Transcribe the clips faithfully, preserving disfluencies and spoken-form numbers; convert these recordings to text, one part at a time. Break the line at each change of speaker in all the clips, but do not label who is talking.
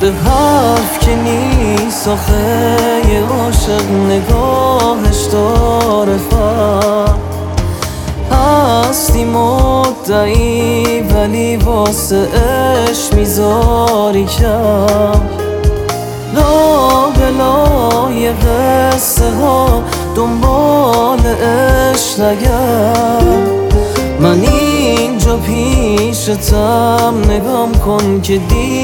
حرف که نیست آخه یه عاشق نگاهش داره فرق. هستی مدعی ولی واسه عشق میذاری کم. لا بلا یه قصه ها دنبال عشق نگم. من اینجا پیشتم نگام کن که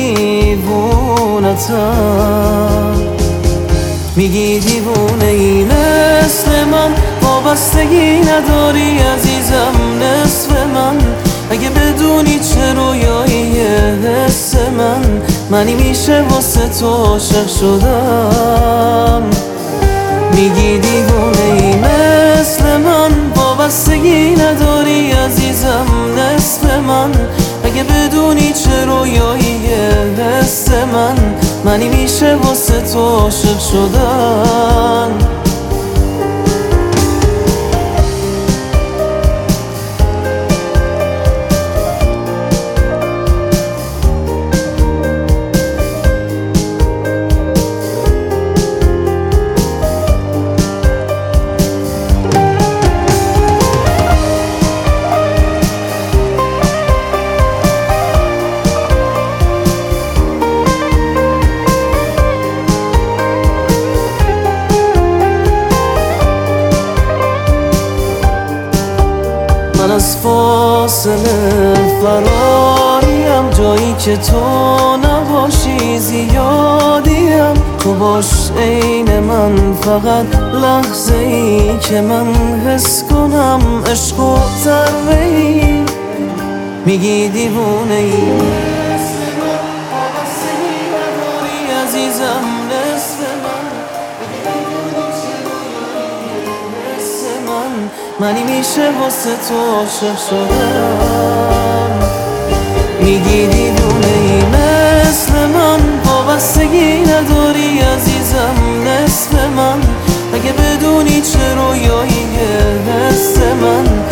دیوونتم. میگی دیوونه ای مثل من، وابستگی نداری عزیزم نصف من. اگه بدونی چه رویاییه حس من، منی میشه واسه تو عاشق شدم. میگی دیوونه ای مثل من، وابستگی نداری عزیزم نصف من. اگه بدونی چه رویاییه حس من، منی میشه واسه تو عاشق شدم. من از فاصله فراریم، جایی که تو نباشی زیادیم. تو باش عین من، فقط لحظه ای که من حس کنم عشق و ضربه ای. میگی دیوونه ای عزیزم نصف من. منی میشه واسه تو عاشق شدم. میگی دیوونه ای مثل من، وابستگی نداری عزیزم نصف من. اگه بدونی چه رویاییه حس من،